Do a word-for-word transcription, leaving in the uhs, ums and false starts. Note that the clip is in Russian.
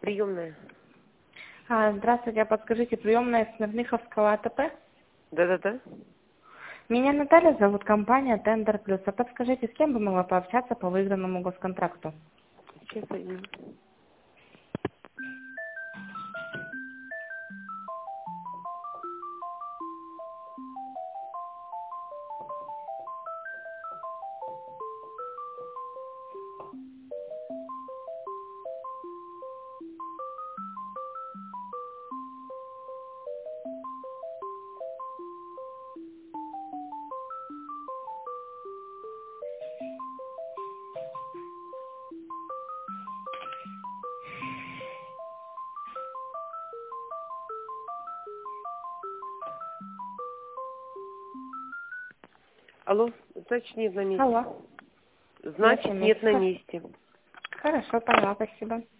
приемная. А, здравствуйте, а подскажите, приемная Смирныховского АТП? Да-да-да. Меня Наталья зовут, компания Тендер Плюс. А подскажите, с кем бы могла пообщаться по выигранному госконтракту? Сейчас один. Алло, значит, нет на месте. Алло. Значит, нет на месте. Хорошо, поняла, спасибо.